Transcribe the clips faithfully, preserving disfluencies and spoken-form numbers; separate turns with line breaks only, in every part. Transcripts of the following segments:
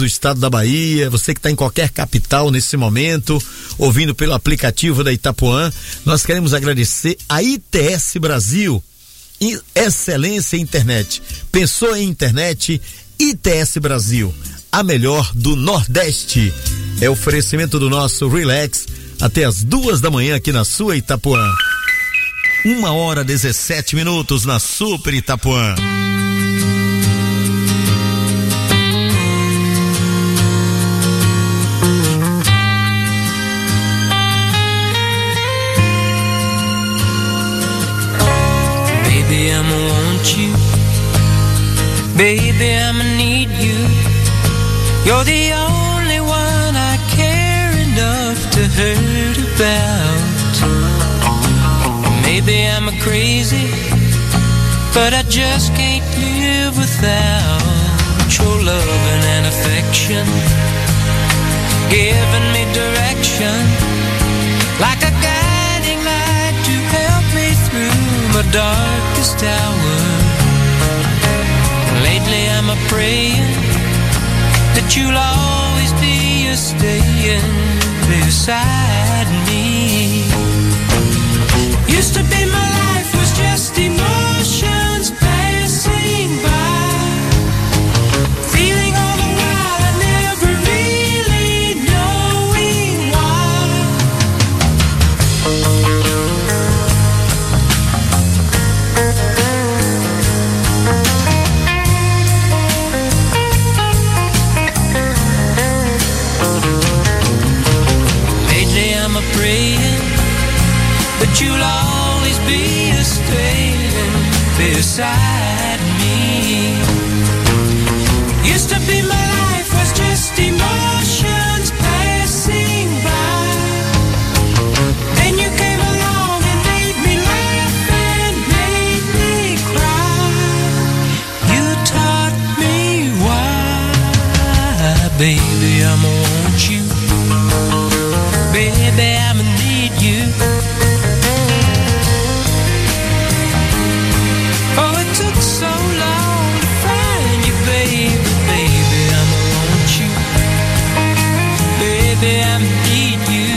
do estado da Bahia, você que está em qualquer capital nesse momento, ouvindo pelo aplicativo da Itapuã, nós queremos agradecer a I T S Brasil, excelência em internet. Pensou em internet? I T S Brasil, a melhor do Nordeste. É oferecimento do nosso Relax, até as duas da manhã aqui na sua Itapuã. Uma hora dezessete minutos na Super Itapuã.
Baby, I'ma want you. Baby, I'ma need you. You're the only one I care enough to hurt about. Maybe I'm a crazy, but I just can't live without your loving and affection, giving me direction, like a guiding light to help me through my darkest hour. Lately I'm a praying that you'll always be a staying beside me. Used to be my life was just emotions passing by, feeling all the while I never really knowing why. Lately I'm a praying but you'll always be a staying beside me. Used to be my life was just emotions passing by. Then you came along and made me laugh and made me cry. You taught me why. Baby, I'ma want you. Baby, I'ma need you. Oh, it took so long to find you, baby. Baby, I'ma want you. Baby, I need you.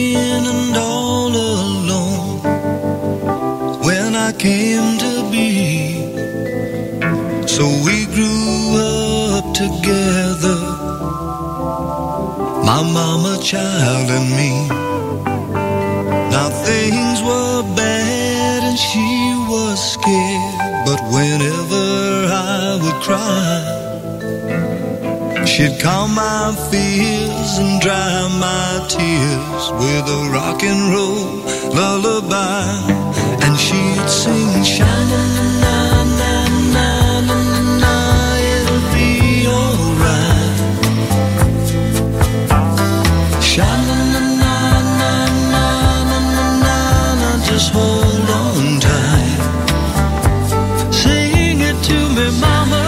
broken and all alone when I came to be. So we grew up together, my mama, child, and me. Now things were bad and she was scared, but whenever I would cry, she'd calm my fears and dry my tears with a rock and roll lullaby. And she'd sing, sha-na-na-na-na-na-na, it'll be alright. Sha-na-na-na-na-na-na-na, just hold on tight. Sing it to me, mama.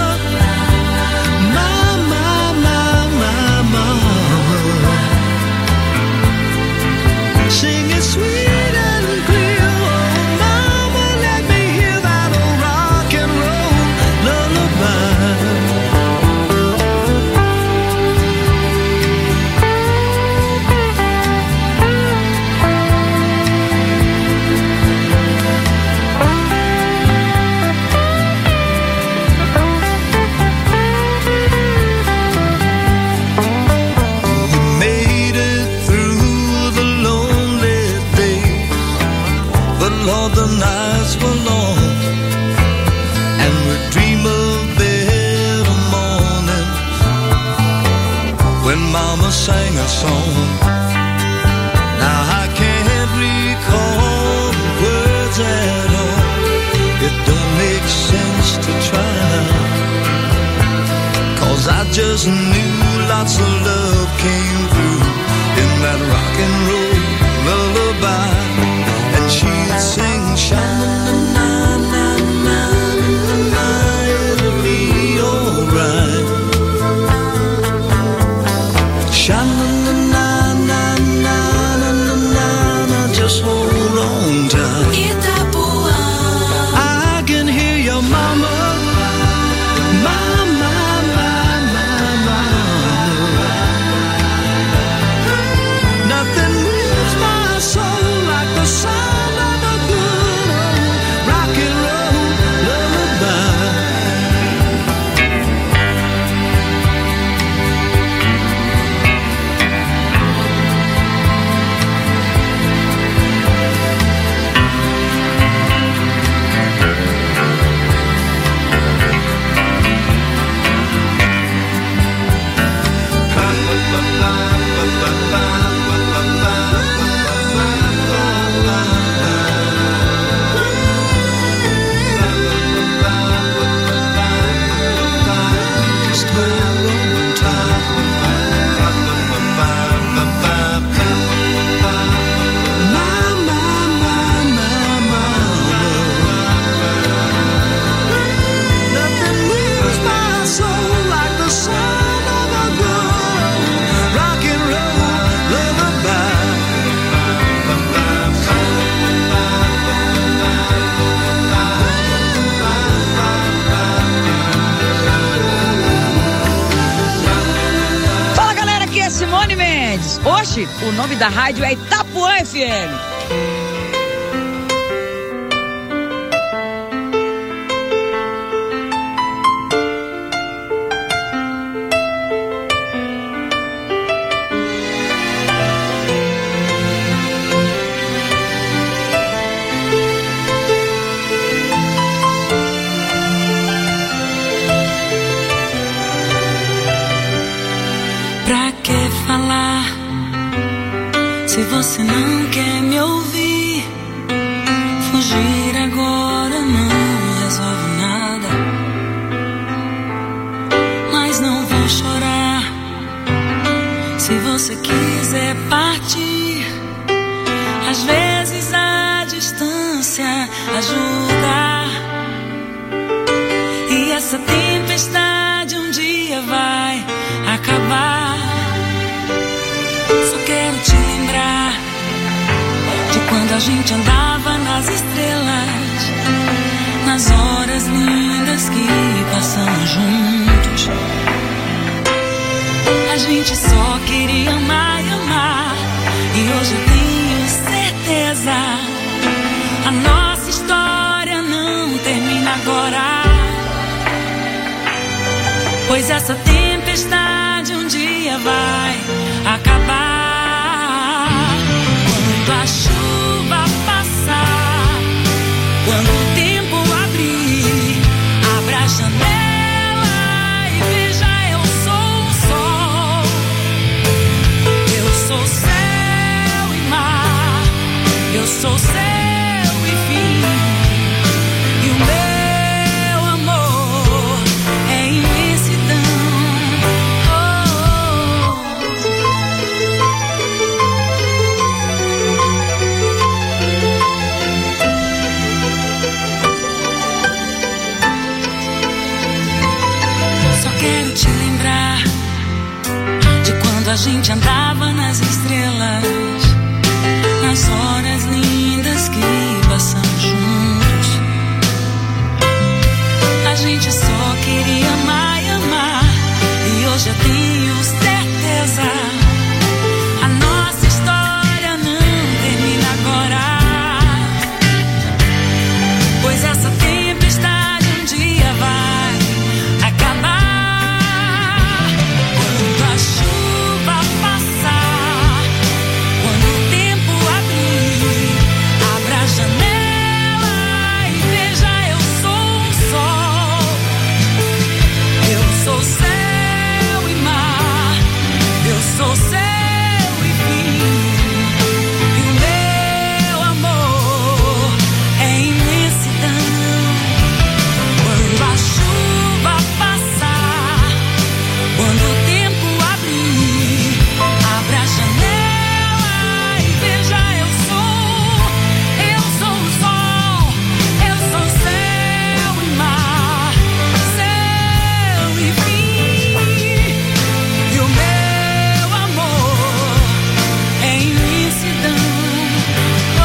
Lord, the nights were long, and we'd dream of better mornings when Mama sang a song. Now I can't recall the words at all. It don't make sense to try, 'cause I just knew lots of love came through in that rock and roll lullaby. She'd sing, sha-na-na-na-na-na, it'll be alright. Sha-na-na-na-na-na-na, just hold on tight. Itapuã. I can hear your mama, mama, mama, mama. Nothing moves my soul like the sun.
Oxe, o nome da rádio é Itapuã F M.
Pra que falar se você não quer me ouvir? Fugir agora não resolve nada, mas não vou chorar se você quiser partir. Às vezes a distância ajuda, e essa tempestade um dia vai acabar. Só quero te lembrar de quando a gente andava nas estrelas, nas horas lindas que passamos juntos. A gente só queria amar e amar, e hoje eu tenho certeza. A nossa história não termina agora, pois essa tempestade um dia vai acabar. Quando a chuva passar, quando o tempo abrir, abra a janela e veja, eu sou o sol, eu sou céu e mar, eu sou céu e fim, e o meu amor é imensidão. Oh, só quero te lembrar de quando a gente andava nas estrelas, nas horas lindas que passamos juntos. A gente só queria amar e amar, e hoje eu tenho certeza, a nossa história não termina agora, pois essa tempestade um dia vai acabar. Quando a chuva passar, quando o tempo abrir, abra a janela e veja, eu sou o sol, eu sou céu e mar, eu sou céu e fim, e o meu amor é imensidão. Quando a chuva passar, quando o tempo abrir, abra a janela e veja, eu sou, eu sou o sol, eu sou céu e mar, céu e fim, e o meu amor é imensidão. Oh,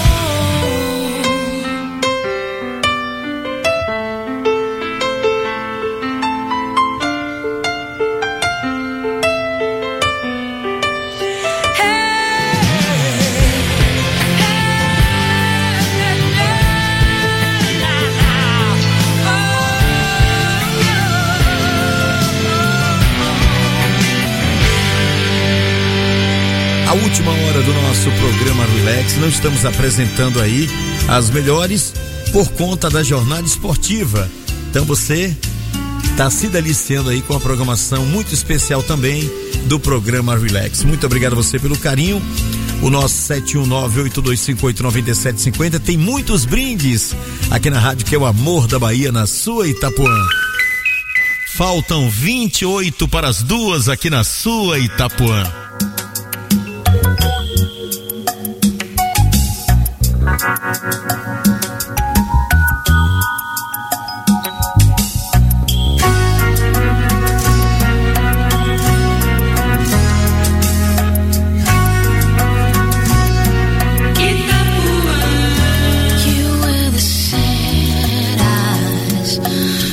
A última hora do nosso programa Relax, não estamos apresentando aí as melhores por conta da jornada esportiva. Então você está se deliciando aí com a programação muito especial também do programa Relax. Muito obrigado a você pelo carinho. O nosso sete um nove, oito dois cinco oito, nove sete cinco zero tem muitos brindes aqui na rádio, que é o amor da Bahia, na sua Itapuã. Faltam vinte e oito para as duas aqui na sua Itapuã.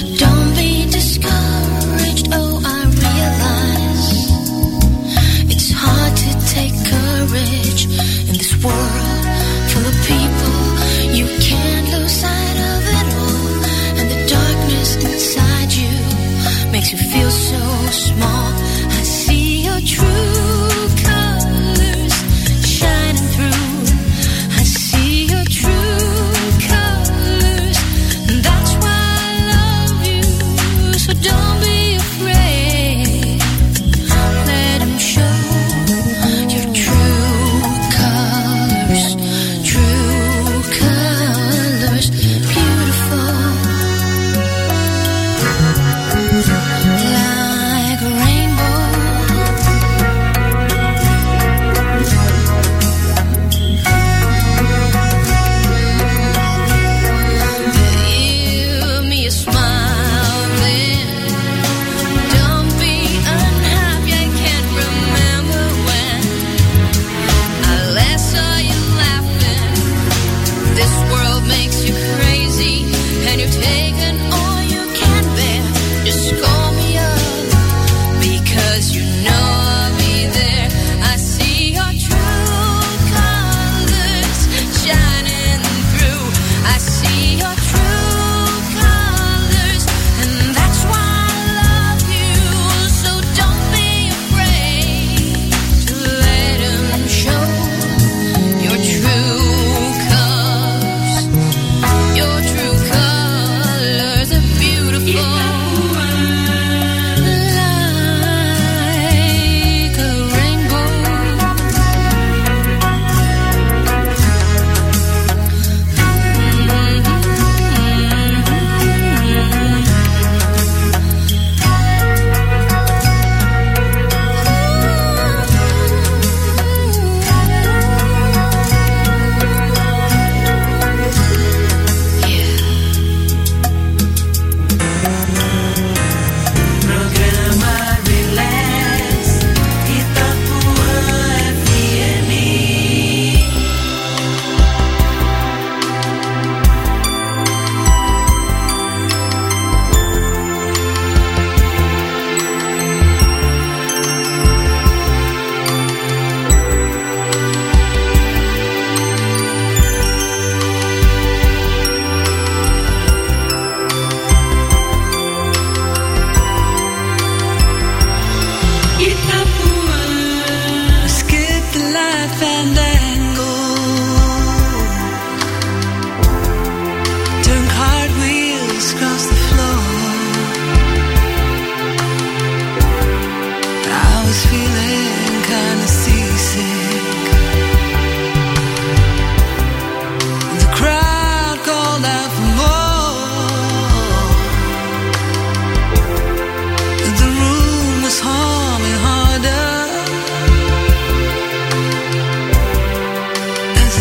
It's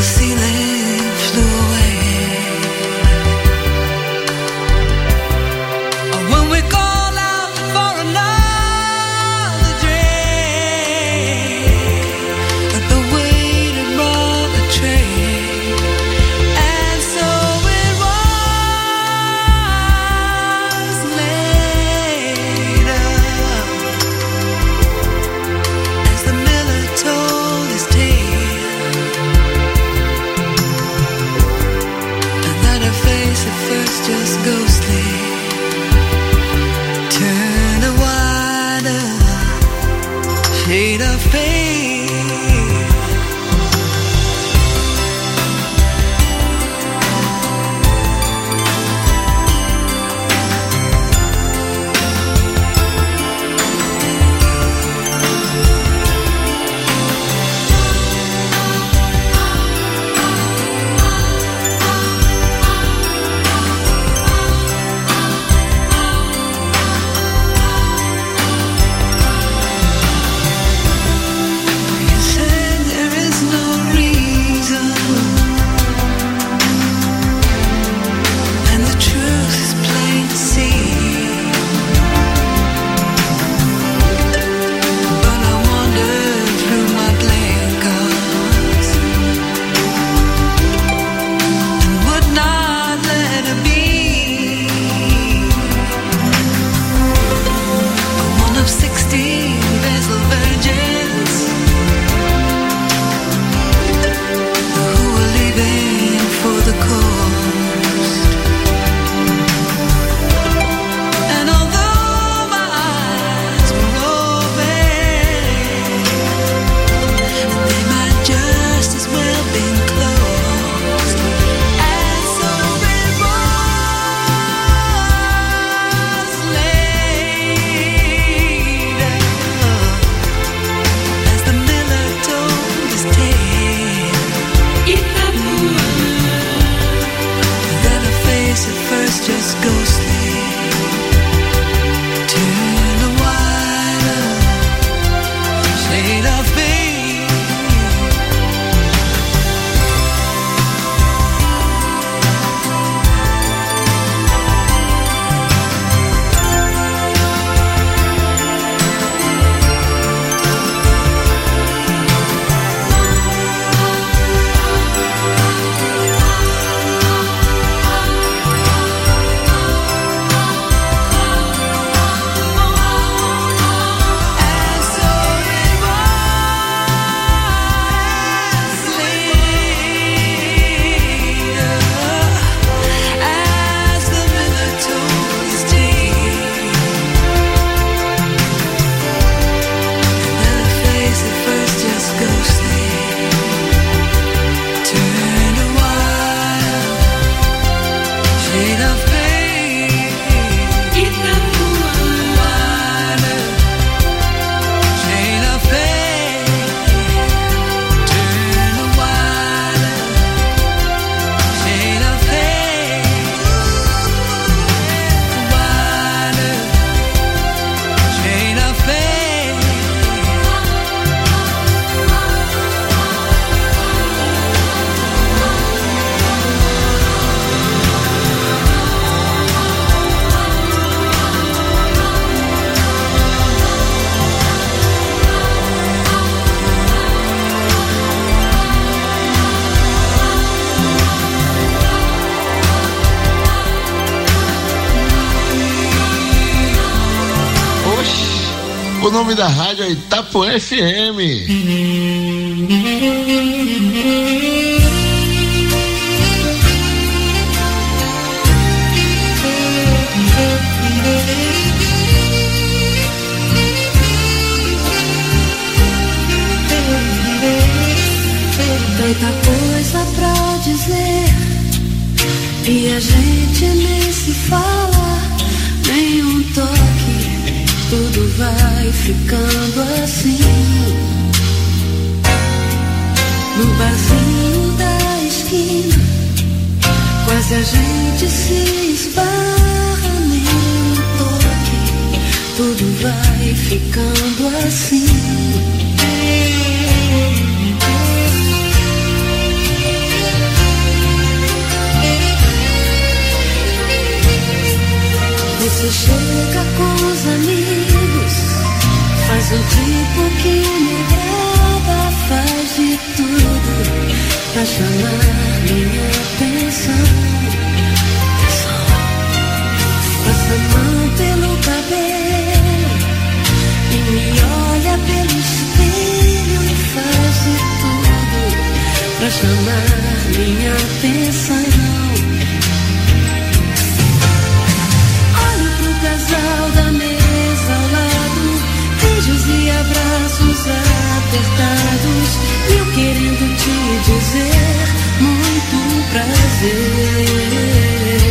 O nome da rádio é Itapuã F M.
Tanta coisa pra dizer e a gente nem se fala, nem um toque, tudo vai ficando assim. No barzinho da esquina, quase a gente se esbarra, nem um toque, tudo vai ficando assim. chamar minha atenção. Passa a mão pelo cabelo e me olha pelo espelho e faz de tudo pra chamar minha atenção. Olho pro casal da mesa ao lado, beijos e abraços apertados, e eu querendo te dizer muito prazer.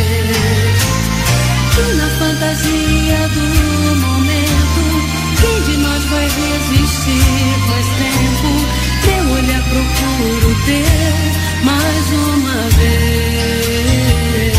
E na fantasia do momento, quem de nós vai resistir mais tempo? Meu olhar procura o teu mais uma vez.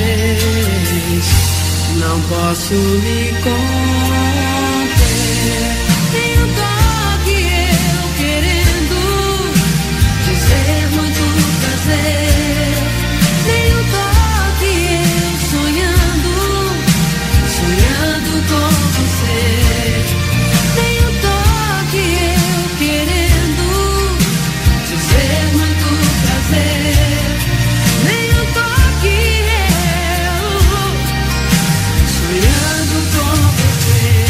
Não posso me conter, nem um toque eu querendo dizer muito prazer, nem um toque eu sonhando, sonhando com você, nem um toque eu querendo dizer muito prazer, nem um toque eu sonhando com você.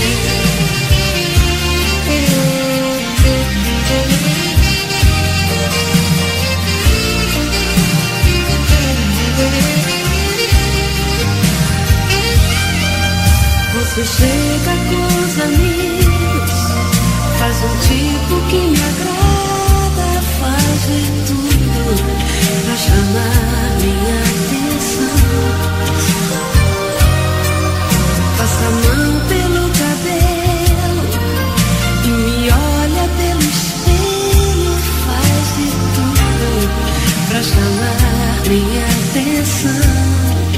Você chega com os amigos, faz um tipo que me agrada, faz de tudo pra chamar minha atenção. Passa a mão pelo cabelo e me olha pelo espelho, faz de tudo pra chamar minha atenção.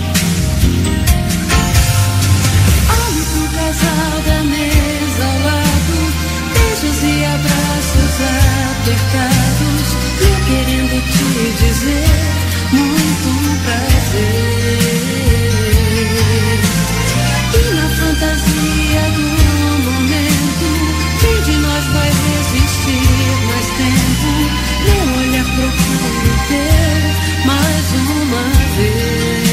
Casal da mesa ao lado, beijos e abraços apertados, e eu querendo te dizer muito prazer. E na fantasia do momento, quem de nós vai resistir mais tempo? Meu olhar procura o teu mais uma vez.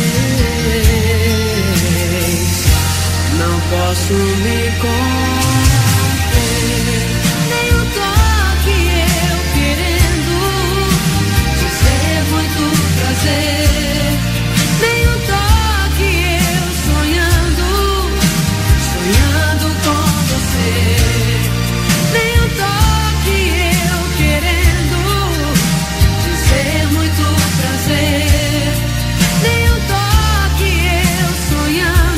Não posso me conter, nem um toque eu querendo dizer muito prazer, nem um toque eu sonhando, sonhando com você, nem um toque eu querendo dizer muito prazer, nem um toque eu sonhando.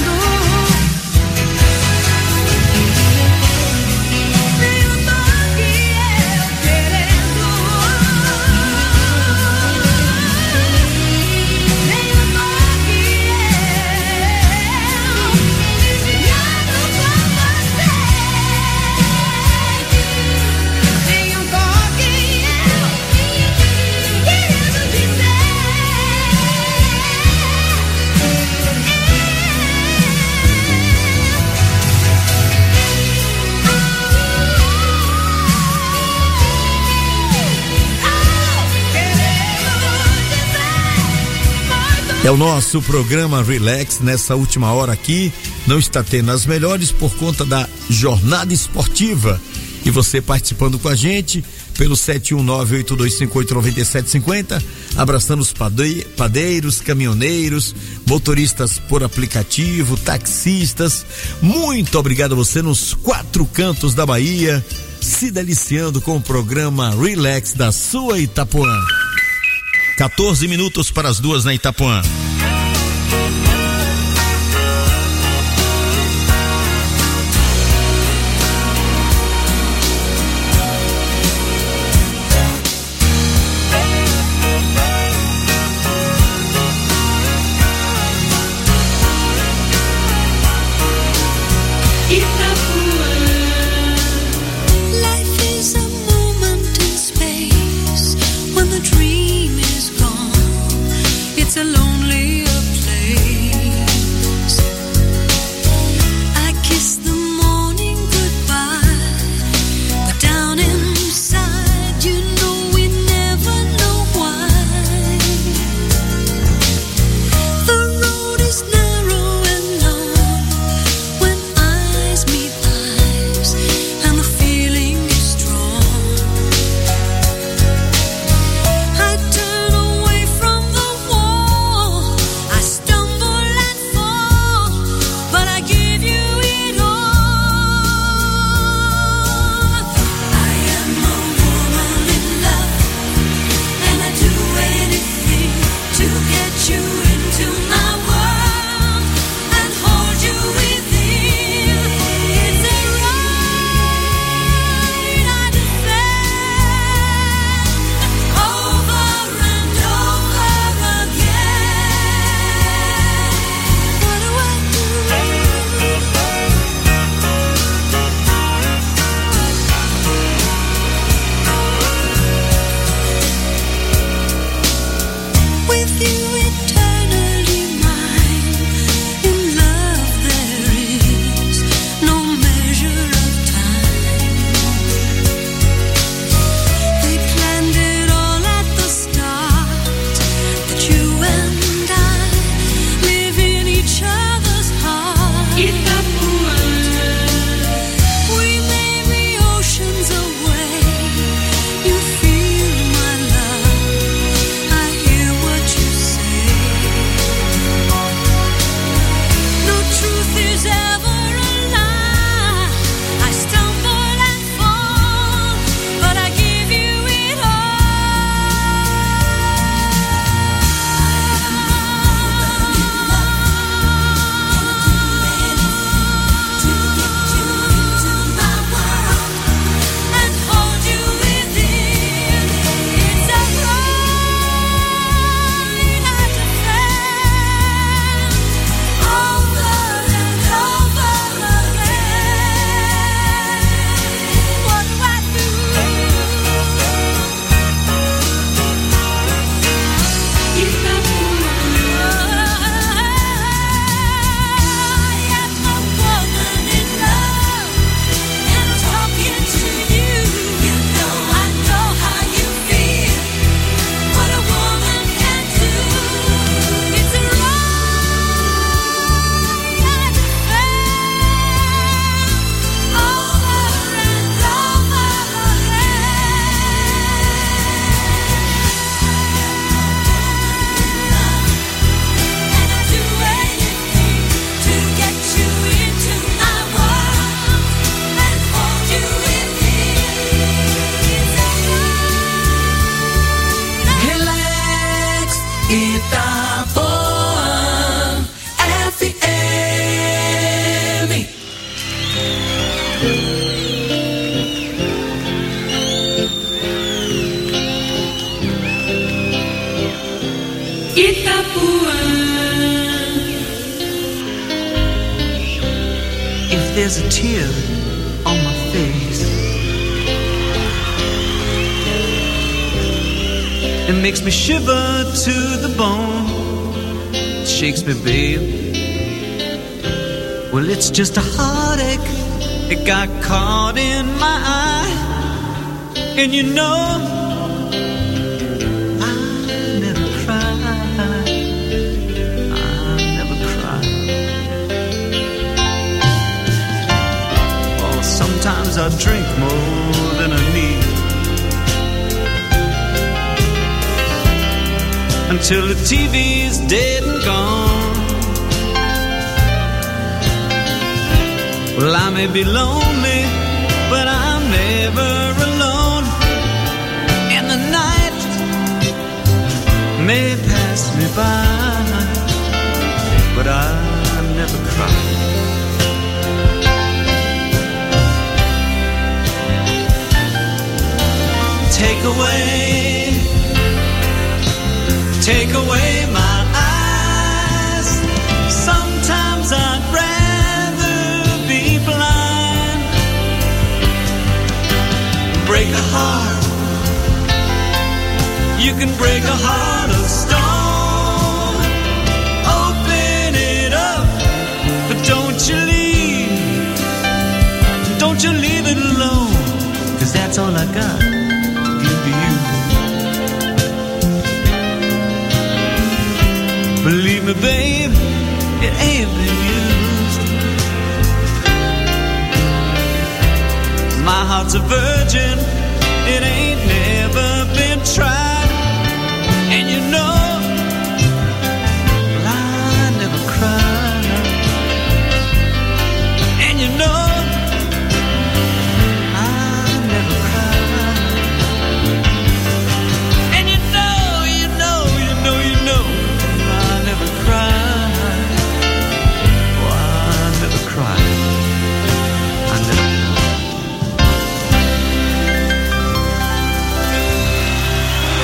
É o nosso programa Relax nessa última hora aqui. Não está tendo as melhores por conta da jornada esportiva. E você participando com a gente pelo sete um nove, oito dois cinco oito, nove sete cinco zero, abraçando os padeiros, caminhoneiros, motoristas por aplicativo, taxistas. Muito obrigado a você nos quatro cantos da Bahia, se deliciando com o programa Relax da sua Itapuã. quatorze minutos para as duas na Itapuã.
It's a lonelier place. Itapuã.
If there's a tear on my face, it makes me shiver to the bone. It shakes me, babe. Well, it's just a heartache. It got caught in my eye. And you know, I never cry. I never cry. Oh, sometimes I drink more than I need, until the T V's dead and gone. Well, I may be lonely, but I'm never alone. And the night may pass me by, but I never cry. Take away, take away my eyes. Sometimes I'd rather be blind. Break a heart, you can break a heart of stone. Open it up, but don't you leave, don't you leave it alone, 'cause that's all I got to give you. Believe me, babe, it ain't been used. My heart's a virgin, it ain't never been tried. And you know, well, I never cry. And you know, I never cry. And you know, you know, you know, you know, I never cry. Oh, I never cry. I never cry.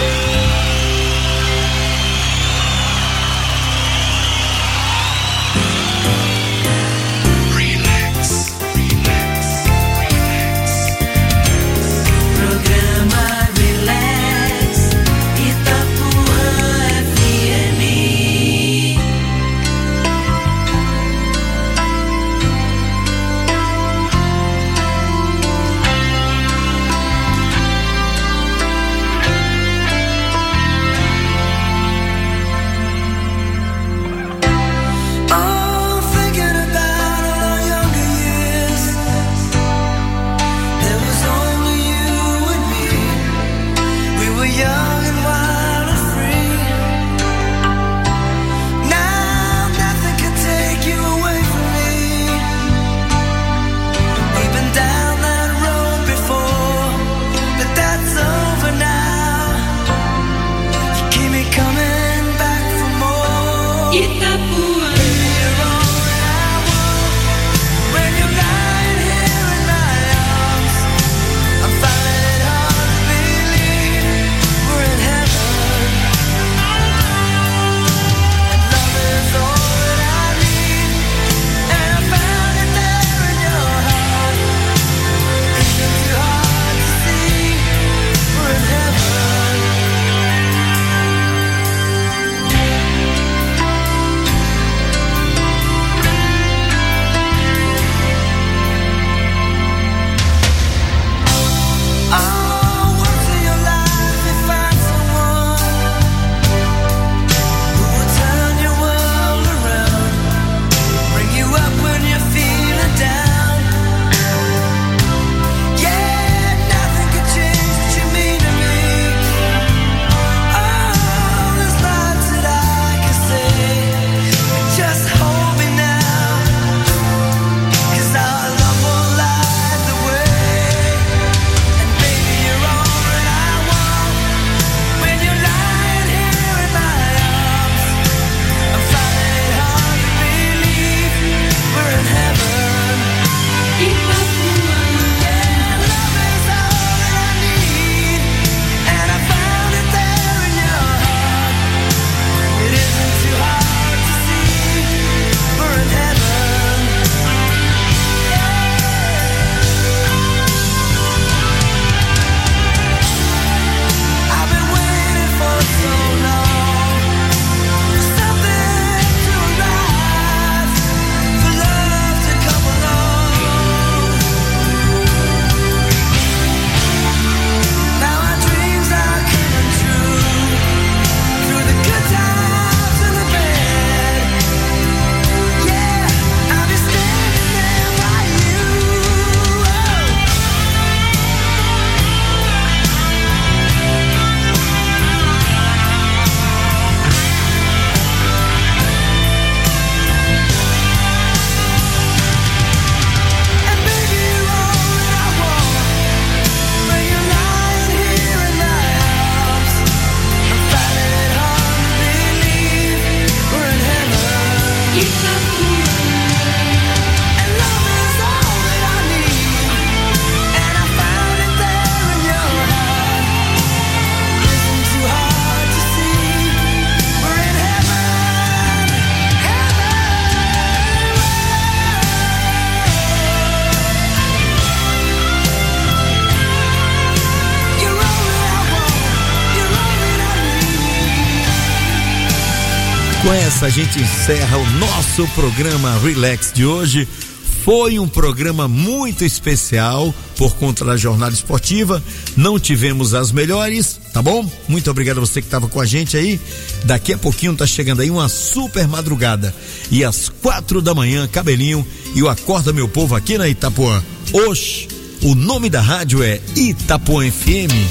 Com essa a gente encerra o nosso programa Relax de hoje. Foi um programa muito especial por conta da jornada esportiva. Não tivemos as melhores, tá bom? Muito obrigado a você que estava com a gente aí. Daqui a pouquinho tá chegando aí uma super madrugada. E às quatro da manhã, Cabelinho e o Acorda Meu Povo aqui na Itapuã. Hoje, o nome da rádio é Itapuã F M.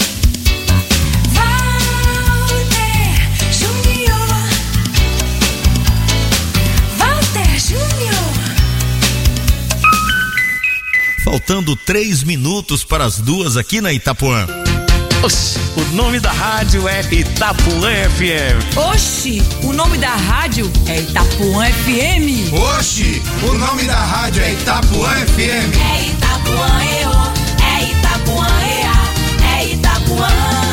Faltando três minutos para as duas aqui na Itapuã.
Oxi, o nome da rádio é Itapuã F M.
Oxi, o nome da rádio é Itapuã F M.
Oxi, o nome da rádio é Itapuã F M.
É Itapuã E O, é Itapuã E A, é Itapuã.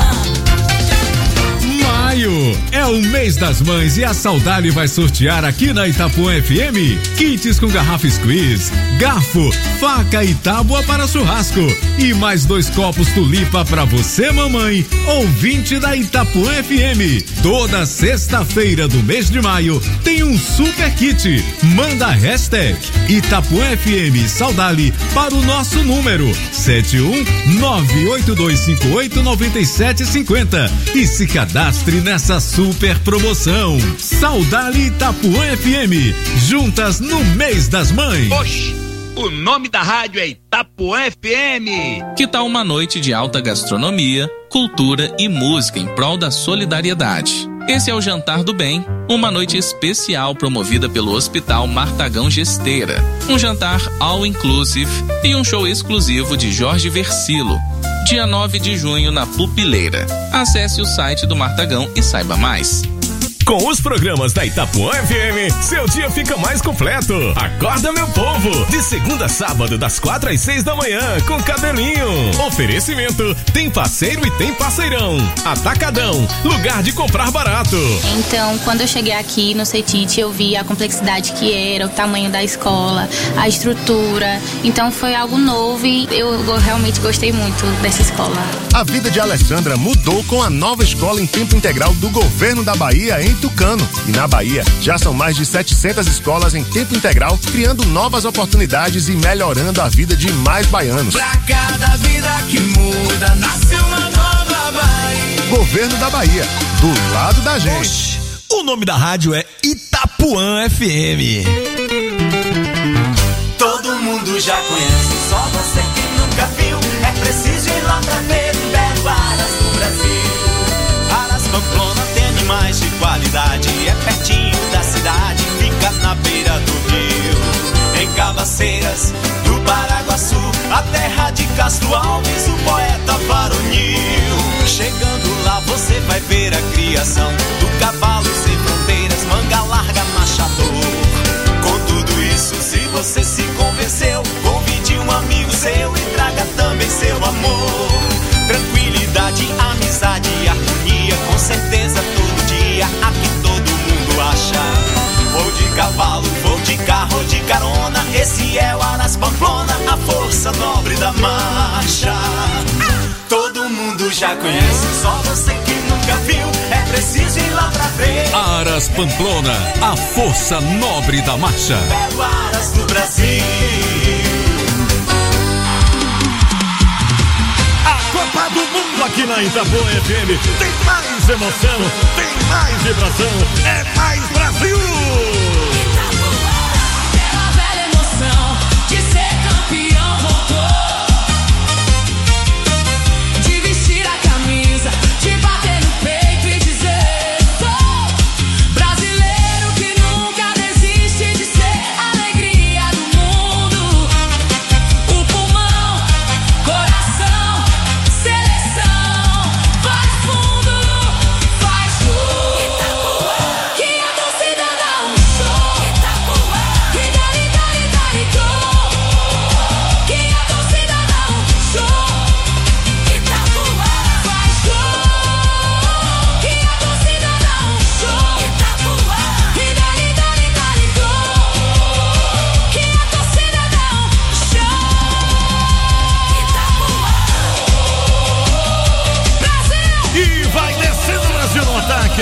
Maio é o mês das mães e a Saudade vai sortear aqui na Itapuã F M kits com garrafa squeeze, garfo, faca e tábua para churrasco e mais dois copos tulipa para você, mamãe, ouvinte da Itapuã F M. Toda sexta-feira do mês de maio tem um super kit. Manda a hashtag Itapuã F M Saudade para o nosso número sete um nove oito dois cinco oito nove sete cinco zero e se cadastre nessa super promoção. Saudade Itapuã F M, juntas no mês das mães.
Oxi, o nome da rádio é Itapuã F M.
Que tal uma noite de alta gastronomia, cultura e música em prol da solidariedade? Esse é o Jantar do Bem, uma noite especial promovida pelo Hospital Martagão Gesteira. Um jantar all inclusive e um show exclusivo de Jorge Versilo. Dia nove de junho na Pupileira. Acesse o site do Martagão e saiba mais.
Com os programas da Itapuã F M, seu dia fica mais completo. Acorda Meu Povo, de segunda a sábado, das quatro às seis da manhã, com Cabelinho. Oferecimento, tem parceiro e tem parceirão. Atacadão, lugar de comprar barato.
Então, quando eu cheguei aqui no CETIT, eu vi a complexidade que era, o tamanho da escola, a estrutura. Então, foi algo novo e eu realmente gostei muito dessa escola.
A vida de Alessandra mudou com a nova escola em tempo integral do governo da Bahia em Tucano. E na Bahia, já são mais de setecentas escolas em tempo integral, criando novas oportunidades e melhorando a vida de mais baianos.
Pra cada vida que muda, nasce uma nova Bahia.
Governo da Bahia, do lado da gente.
Oxi, o nome da rádio é Itapuã F M.
Todo mundo já conhece, só você que nunca viu. É preciso ir lá pra ver um belo Aras do Brasil. Aras Pamplona tem animais de qualidade, é pertinho da cidade, fica na beira do rio. Em Cabaceiras, do Paraguaçu, a terra de Castro Alves, o poeta varonil. Chegando lá você vai ver a criação do cavalo sem fronteiras, manga larga, machador. Com tudo isso, se você se convenceu, convide um amigo seu e traga também seu amor. Tranquilidade, amizade e harmonia, com certeza todo dia aqui todo mundo acha. Vou de cavalo, vou de carro, de carona, esse é o Aras Pamplona, a força nobre da marcha. Todo mundo já conhece, só você que nunca viu, é preciso ir lá pra ver.
Aras Pamplona, a força nobre da marcha.
Belo Aras do Brasil.
Copa do Mundo aqui na Itapuã F M. Tem mais emoção, tem mais vibração, é mais Brasil!
Aquela velha emoção de ser campeão voltou. De vestir a camisa, de bater no peito e dizer: sou brasileiro que nunca desiste de ser a alegria do mundo. O pulmão, coração, seleção, faz fundo, faz tudo. Que a torcida dá um show. Que dali, dali, dali, gol. Que a torcida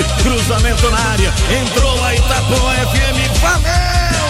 cruzamento na área, entrou a Itapuã F M, valeu!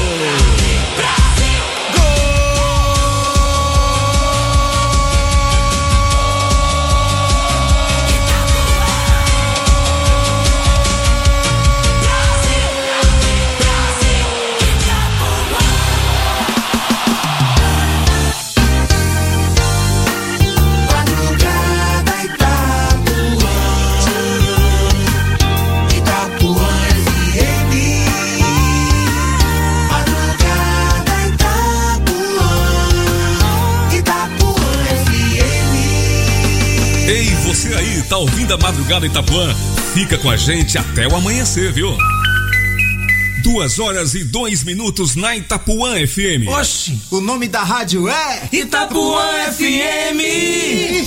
Você aí, tá ouvindo a Madrugada Itapuã? Fica com a gente até o amanhecer, viu? Duas horas e dois minutos na Itapuã F M.
Oxi, o nome da rádio é Itapuã F M.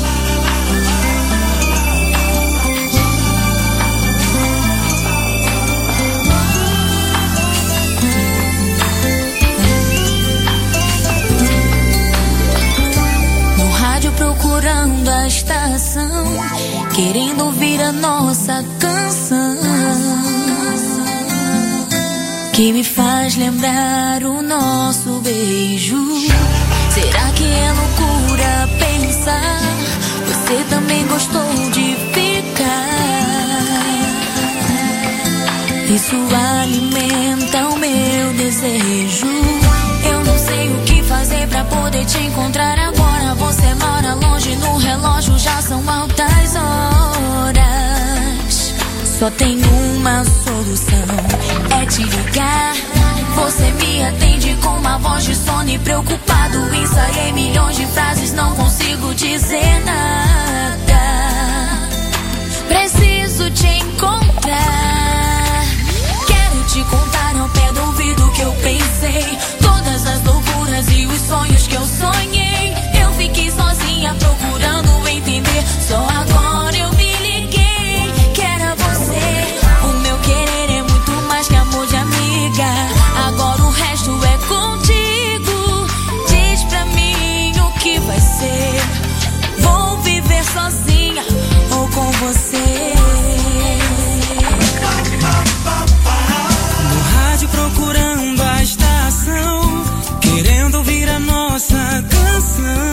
Procurando a estação, querendo ouvir a nossa canção, que me faz lembrar o nosso beijo. Será que é loucura pensar? Você também gostou de ficar? Isso alimenta o meu desejo. Eu não sei o que fazer pra poder te encontrar agora. Você mora longe, no relógio já são altas horas. Só tem uma solução, é te ligar. Você me atende com uma voz de sono e preocupado. Ensaiei milhões de frases, não consigo dizer nada. Preciso te encontrar. Quero te contar ao pé do ouvido que eu pensei, todas as loucuras e os sonhos que eu sonhei. Eu fiquei sozinha procurando entender, só agora eu me liguei que era você. O meu querer é muito mais que amor de amiga. Agora o resto é contigo. Diz pra mim o que vai ser. Vou viver sozinha ou com você?
No rádio procurando a estação, querendo ouvir a nossa canção,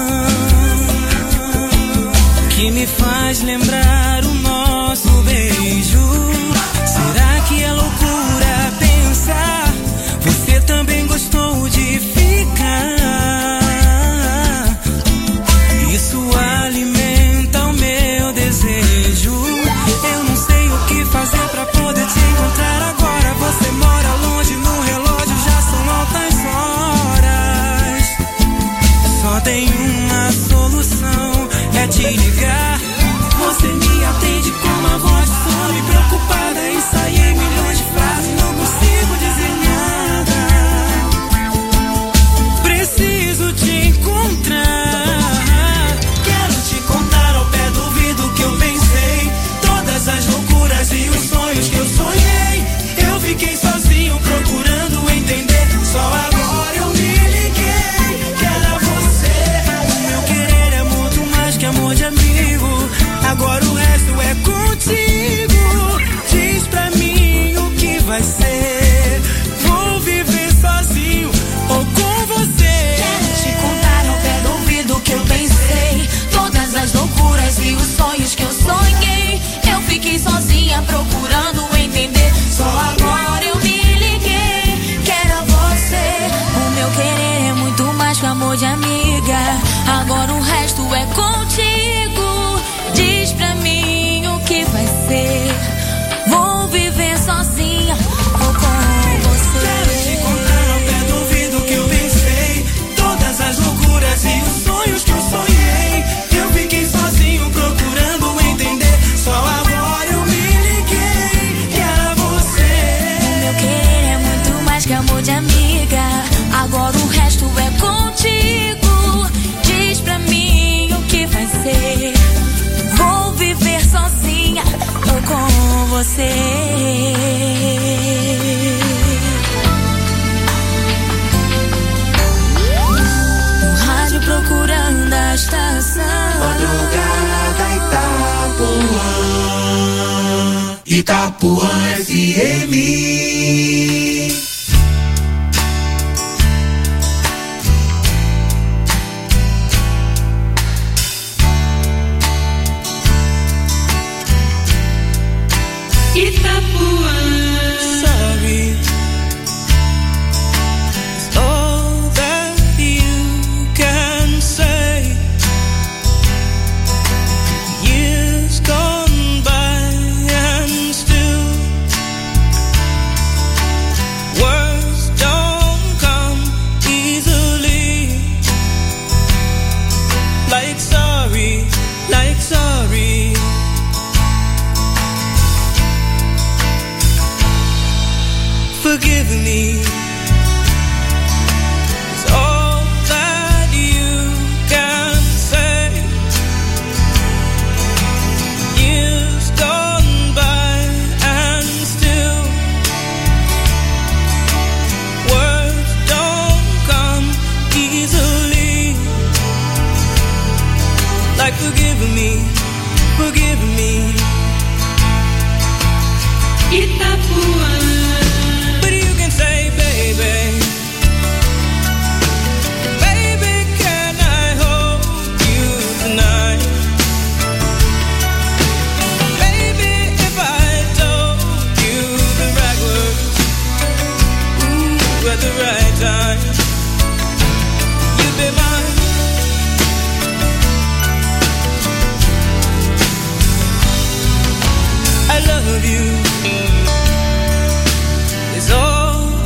que me faz lembrar o nosso beijo. Será que é loucura pensar? Você também gostou de ficar? Isso alimenta o meu desejo. Eu não sei o que fazer pra poder te encontrar agora. Você mora longe, no relógio já são altas horas. Só tem uma solução, é te ligar. Você me atende com uma voz sono e preocupada. Ensaiei milhões de frases, não consigo dizer nada. Preciso te encontrar. Quero te contar ao pé do ouvido que eu pensei, todas as loucuras e os sonhos que eu sonhei. Eu fiquei sozinho procurando entender, só agora eu me liguei que era você. O meu querer é muito mais que amor de amigo. Agora o resto é contigo. Diz pra mim o que vai ser. Vou viver sozinho ou com você?
Quero te contar ao pé do ouvido que eu pensei, todas as loucuras e os sonhos que eu sonhei. Eu fiquei sozinha procurando entender, só agora eu me liguei que era você. O meu querer é muito mais que amor de amiga. Agora o resto é contigo. Diz pra mim o que vai ser. Vou viver sozinha ou com você?
Quero te contar ao pé do ouvido que eu pensei, todas as loucuras e os sonhos que eu sonhei. Eu fiquei sozinho procurando entender, só agora eu me liguei que era você.
O meu querer é muito mais que amor de amiga. Agora o resto é contigo. Diz pra mim o que vai ser. Vou viver sozinha ou com você? No rádio procurando a estação,
Madrugada Itapuã.
Itapuã F M.
Itapuã.
Sorry is all that you can say. Years gone by and still words don't come easily. Like sorry, like sorry. Forgive me. It's all that you can say. Years gone by and still words don't come easily. Like forgive me, forgive me.
Itapuã.
Say, baby, baby, can I hold you tonight? Baby, if I told you the right words, ooh, at the right time, you'd be mine. I love you. It's all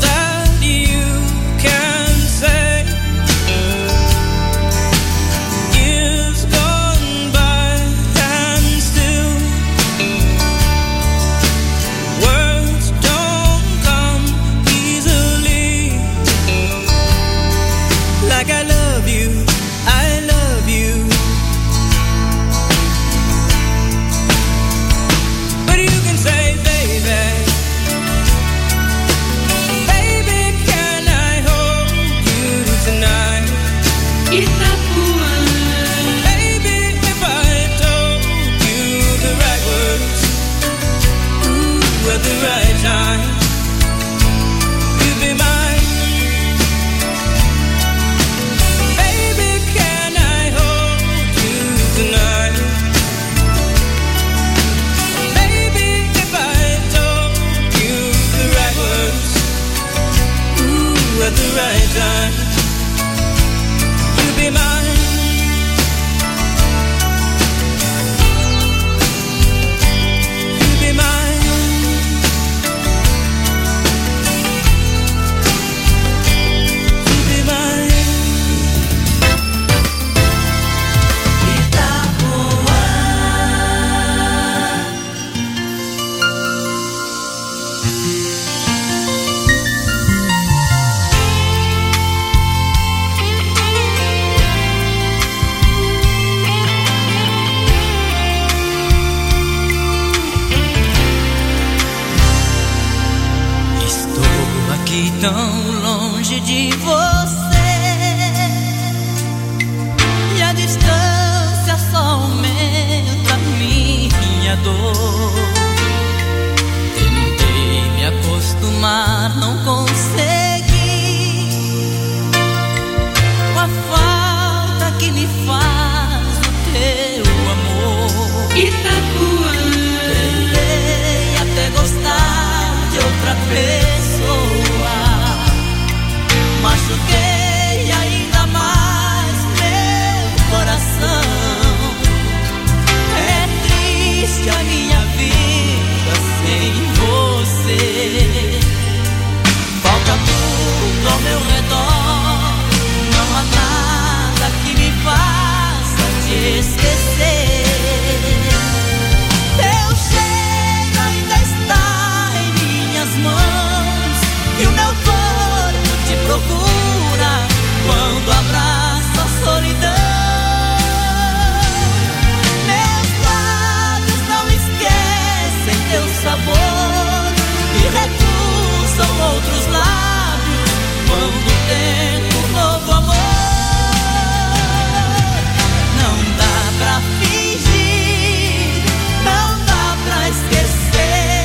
tão longe de você, e a distância só aumenta minha dor. Tentei me acostumar, não consegui, com a falta que me faz o teu amor.
Itapuã.
Tentei até gostar de outra pessoa, machuquei ainda mais meu coração. É triste a minha vida sem você. Falta tudo ao meu redor, não há nada que me faça te esquecer. Teu cheiro ainda está em minhas mãos e o meu corpo te procura quando abraça a solidão. Meus lábios não esquecem teu sabor e recusam outros lábios quando tento um novo amor. Não dá pra fingir, não dá pra esquecer.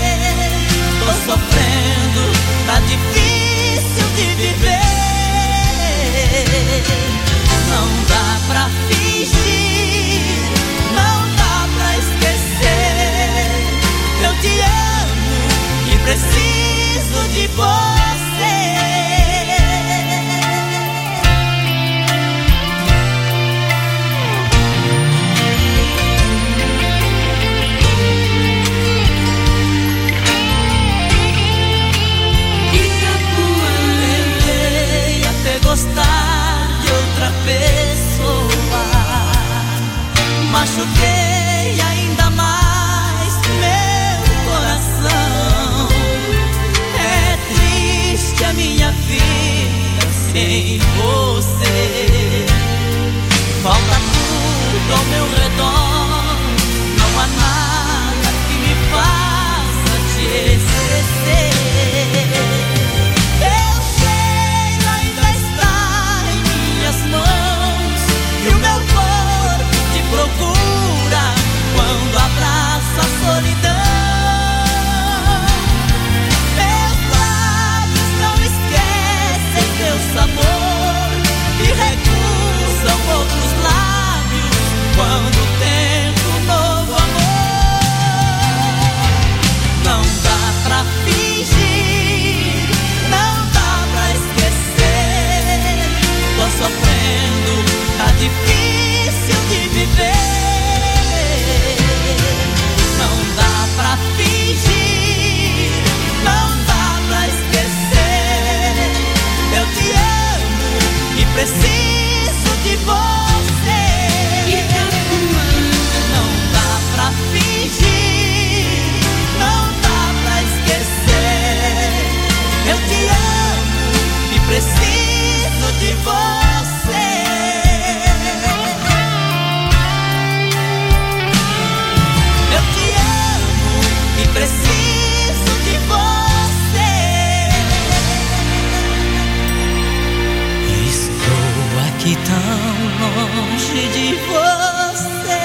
preciso de você. Tentei até gostar de outra pessoa, machuquei ainda mais meu coração. É triste a minha vida sem você. Falta tudo ao meu redor, não há nada que me faça te esquecer. Teu cheiro ainda está em minhas mãos e o meu corpo te procura quando abraço a solidão. Meus lábios não esquecem teu sabor e recusam outros lábios quando tento um novo amor. Não dá pra fingir, não dá pra esquecer. Tô sofrendo, tá difícil de viver. Não dá pra fingir, não dá pra esquecer. Eu te amo e preciso de você. Não dá pra fingir, não dá pra esquecer. Eu te amo e preciso de você. Eu te amo e preciso de você. Estou aqui tão longe de você.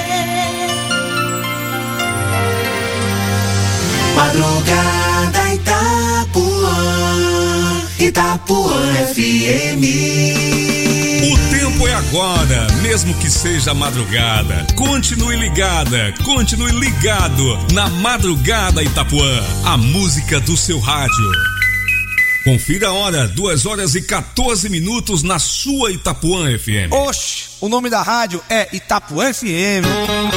Madrugada Itapuã, Itapuã F M.
O tempo é agora, mesmo que seja madrugada. Continue ligada, continue ligado na Madrugada Itapuã, a música do seu rádio. Confira a hora, duas horas e quatorze minutos na sua Itapuã F M.
Oxe, o nome da rádio é Itapuã F M.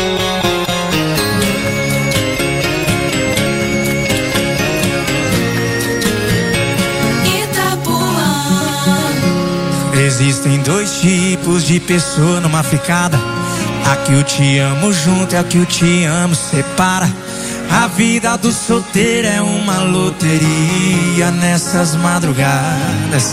Existem dois tipos de pessoa numa ficada. A que o te amo junto e a que o te amo separa. A vida do solteiro é uma loteria nessas madrugadas.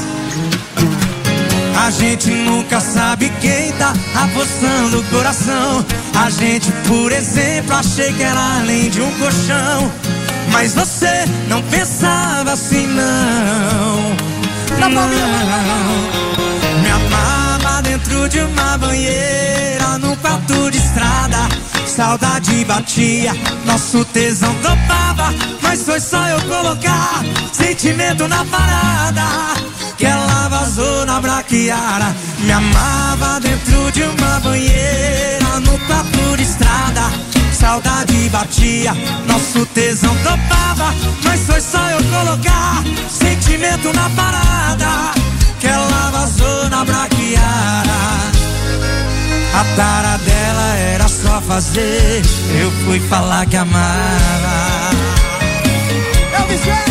A gente nunca sabe quem tá apostando o coração. A gente, por exemplo, achei que era além de um colchão. Mas você não pensava assim, não. Não, não. Me amava dentro de uma banheira, num quarto de estrada. Saudade batia, nosso tesão topava. Mas foi só eu colocar sentimento na parada que ela vazou na braquiara. Me amava dentro de uma banheira, no quarto de estrada. Saudade batia, nosso tesão topava. Mas foi só eu colocar sentimento na parada que ela vazou na braquiara. A tara dela era só fazer, eu fui falar que amava. Eu me sei.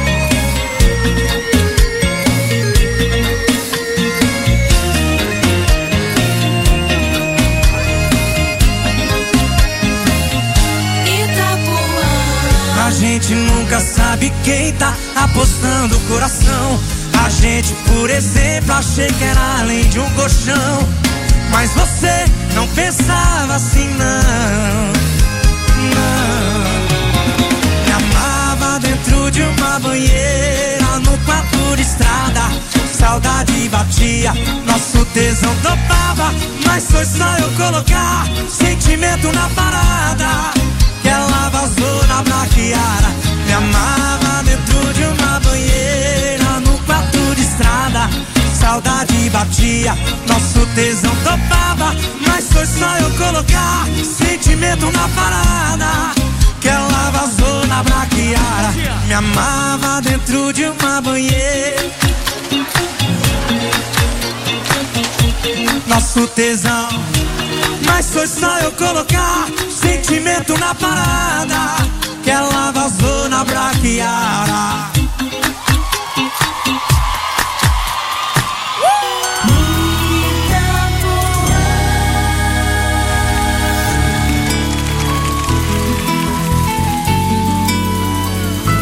A gente nunca sabe quem tá apostando o coração. A gente, por exemplo, achei que era além de um colchão. Mas você não pensava assim, não. Não. Me amava dentro de uma banheira, no quarto de estrada. Saudade batia, nosso tesão topava. Mas foi só eu colocar sentimento na parada que ela vazou na braquiara. Me amava dentro de uma banheira, no quarto de estrada. Saudade batia, nosso tesão topava. Mas foi só eu colocar sentimento na parada que ela vazou na braquiara. me amava dentro de uma banheira. Nosso tesão, mas foi só eu colocar sentimento na parada, que ela vazou na